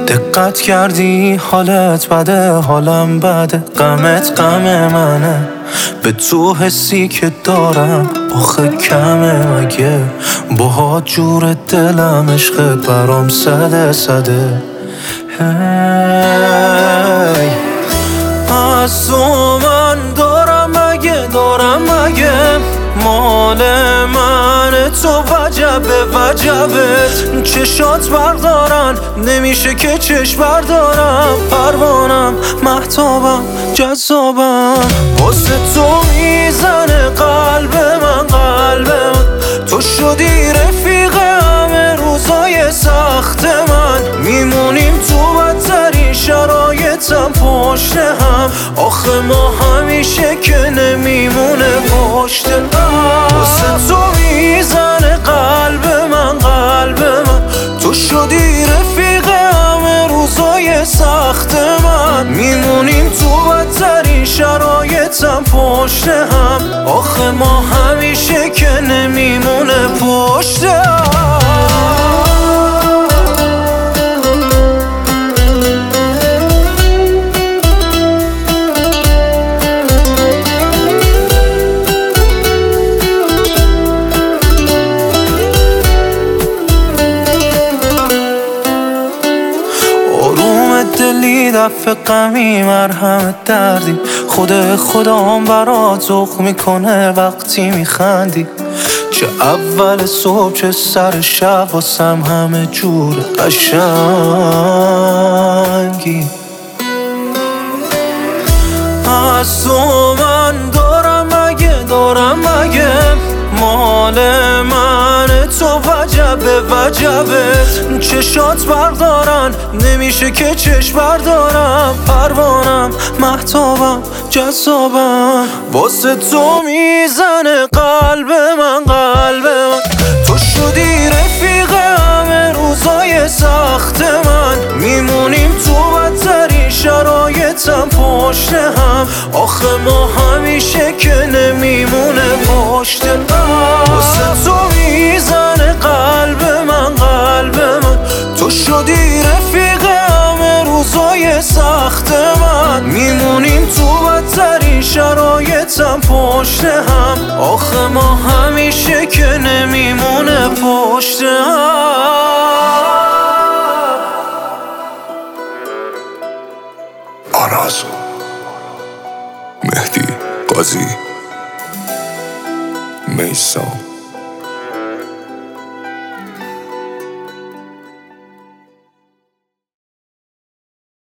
دقت کردی حالت بده، حالم بده، غمت غم منه. به تو حسی که دارم آخه کمه مگه؟ باها جور دلم عشقت برام صده صده. هی از تو من دارم مگه مال من تو وجبه وجبت. چشات بردارن نمیشه که چشم بردارم. پروانم محتابم جذابم، واسه تو میزنه قلب من. تو شدی رفیق همه روزای سخت من. میمونیم تو بدترین شرایطم پشت هم. آخه ما همیشه که نمیمونه پشت هم. واسه تو میزنه قلب من. تو شدی رفیق همه روزای سخت من. میمونیم تو بدترین شرایطم پشت هم. آخه ما همیشه که نمیمونه پشت هم. دلی دفع غمی مرهم دردی. خودم برات ذوق میکنه وقتی میخندی. چه اول صبح چه سر شب واسم همه جور قشنگی. از تو من دارم مگه مال من تو وجبه وجبت. چشات بردارن نمیشه که چشم بردارم. پروانم محتابم جذابم، واسه تو میزنه قلب من. تو شدی رفیق همه روزای سخت من. میمونیم تو بدترین شرایطم پشت هم. آخه ما همیشه که نمیمونه پشت هم. واسه تو میزنه قلب من. تو شدی رفیق همه روزای سخت من. میمونیم تو بدترین شرایطم پشت هم. آخه ما همیشه که نمیمونه پشت هم. آرازو مهدی قاضی میسان